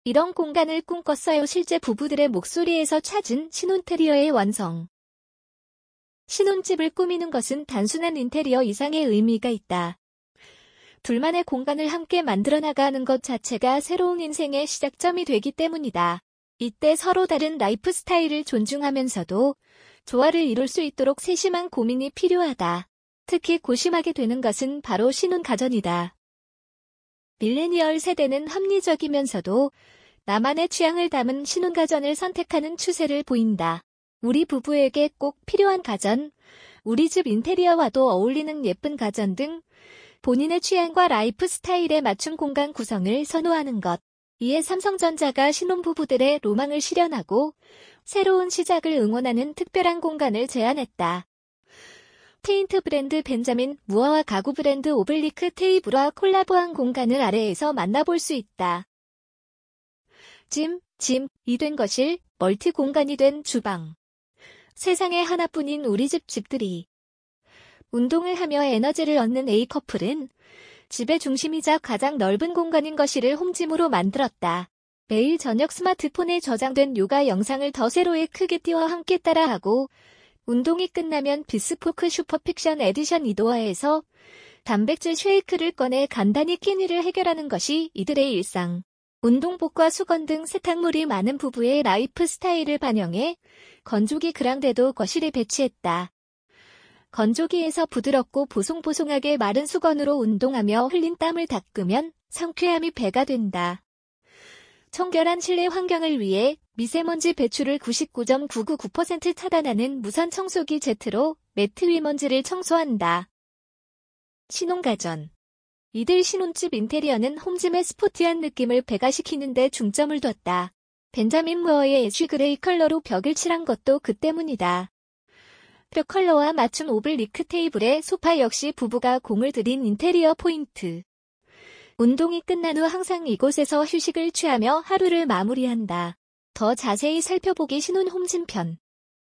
이런 공간을 꿈꿨어요. 실제 부부들의 목소리에서 찾은 신혼테리어의 완성. 신혼집을 꾸미는 것은 단순한 인테리어 이상의 의미가 있다. 둘만의 공간을 함께 만들어 나가는 것 자체가 새로운 인생의 시작점이 되기 때문이다. 이때 서로 다른 라이프 스타일을 존중하면서도 조화를 이룰 수 있도록 세심한 고민이 필요하다. 특히 고심하게 되는 것은 바로 신혼가전이다. 밀레니얼 세대는 합리적이면서도 나만의 취향을 담은 신혼가전을 선택하는 추세를 보인다. 우리 부부에게 꼭 필요한 가전, 우리 집 인테리어와도 어울리는 예쁜 가전 등 본인의 취향과 라이프 스타일에 맞춘 공간 구성을 선호하는 것. 이에 삼성전자가 신혼부부들의 로망을 실현하고 새로운 시작을 응원하는 특별한 공간을 제안했다. 페인트 브랜드 벤자민 무어와 가구 브랜드 오블리크 테이블과 콜라보한 공간을 아래에서 만나볼 수 있다. 짐이 된 거실, 멀티 공간이 된 주방. 세상에 하나뿐인 우리 집들이. 운동을 하며 에너지를 얻는 A커플은 집의 중심이자 가장 넓은 공간인 거실을 홈짐으로 만들었다. 매일 저녁 스마트폰에 저장된 요가 영상을 더 세로의 크게 띄워 함께 따라하고 운동이 끝나면 비스포크 슈퍼픽션 에디션 이도어에서 단백질 쉐이크를 꺼내 간단히 끼니를 해결하는 것이 이들의 일상. 운동복과 수건 등 세탁물이 많은 부부의 라이프 스타일을 반영해 건조기 그랑데도 거실에 배치했다. 건조기에서 부드럽고 보송보송하게 마른 수건으로 운동하며 흘린 땀을 닦으면 상쾌함이 배가 된다. 청결한 실내 환경을 위해 미세먼지 배출을 99.999% 차단하는 무선 청소기 제트로 매트 위 먼지를 청소한다. 신혼가전. 이들 신혼집 인테리어는 홈짐의 스포티한 느낌을 배가시키는 데 중점을 뒀다. 벤자민 무어의 애쉬 그레이 컬러로 벽을 칠한 것도 그 때문이다. 벽 컬러와 맞춘 오블리크 테이블에 소파 역시 부부가 공을 들인 인테리어 포인트. 운동이 끝난 후 항상 이곳에서 휴식을 취하며 하루를 마무리한다. 더 자세히 살펴보기 신혼 홈짐 편.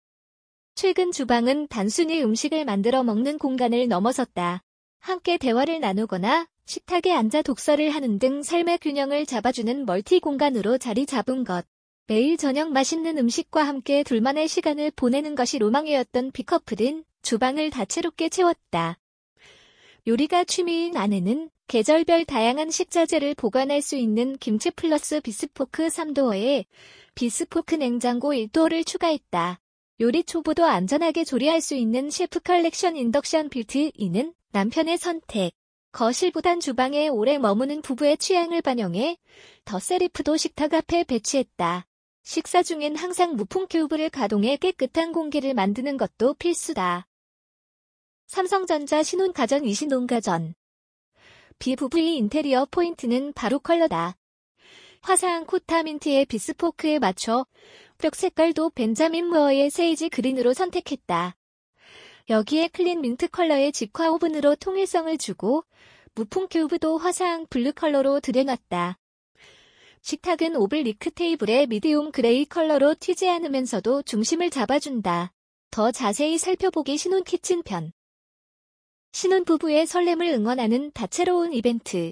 최근 주방은 단순히 음식을 만들어 먹는 공간을 넘어섰다. 함께 대화를 나누거나 식탁에 앉아 독서를 하는 등 삶의 균형을 잡아주는 멀티 공간으로 자리 잡은 것. 매일 저녁 맛있는 음식과 함께 둘만의 시간을 보내는 것이 로망이었던 B커플은 주방을 다채롭게 채웠다. 요리가 취미인 아내는 계절별 다양한 식자재를 보관할 수 있는 김치 플러스 비스포크 3도어에 비스포크 냉장고 1도어를 추가했다. 요리 초보도 안전하게 조리할 수 있는 셰프 컬렉션 인덕션 빌트인은 남편의 선택. 거실보단 주방에 오래 머무는 부부의 취향을 반영해 더 세리프도 식탁 앞에 배치했다. 식사 중엔 항상 무풍 큐브를 가동해 깨끗한 공기를 만드는 것도 필수다. 삼성전자 신혼가전 이신혼가전. 비부부의 인테리어 포인트는 바로 컬러다. 화사한 코타 민트의 비스포크에 맞춰 벽 색깔도 벤자민 무어의 세이지 그린으로 선택했다. 여기에 클린 민트 컬러의 직화 오븐으로 통일성을 주고 무풍 큐브도 화사한 블루 컬러로 들여놨다. 식탁은 오블리크 테이블에 미디움 그레이 컬러로 튀지 않으면서도 중심을 잡아준다. 더 자세히 살펴보기 신혼 키친 편. 신혼부부의 설렘을 응원하는 다채로운 이벤트.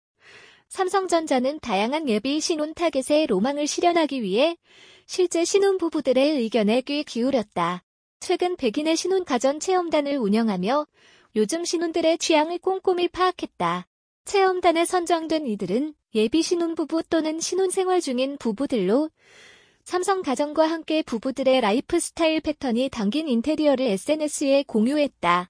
삼성전자는 다양한 예비 신혼 타겟의 로망을 실현하기 위해 실제 신혼부부들의 의견에 귀 기울였다. 최근 백인의 신혼가전 체험단을 운영하며 요즘 신혼들의 취향을 꼼꼼히 파악했다. 체험단에 선정된 이들은 예비 신혼부부 또는 신혼생활 중인 부부들로 삼성가전과 함께 부부들의 라이프 스타일 패턴이 담긴 인테리어를 SNS에 공유했다.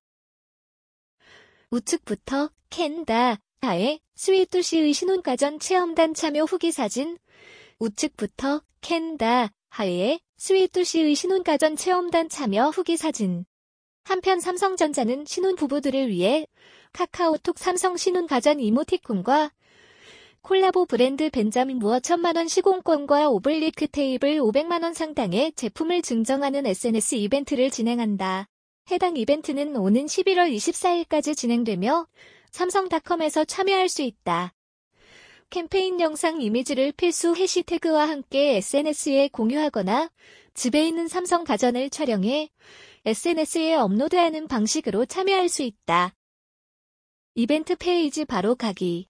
우측부터 캔다하의 스위투시의 신혼가전 체험단 참여 후기 사진. 우측부터 캔다하의 스위투시의 신혼가전 체험단 참여 후기 사진. 한편 삼성전자는 신혼부부들을 위해 카카오톡 삼성 신혼가전 이모티콘과 콜라보 브랜드 벤자민 무어 1000만원 시공권과 오블리크 테이블 500만원 상당의 제품을 증정하는 SNS 이벤트를 진행한다. 해당 이벤트는 오는 11월 24일까지 진행되며 삼성닷컴에서 참여할 수 있다. 캠페인 영상 이미지를 필수 해시태그와 함께 SNS에 공유하거나 집에 있는 삼성 가전을 촬영해 SNS에 업로드하는 방식으로 참여할 수 있다. 이벤트 페이지 바로 가기.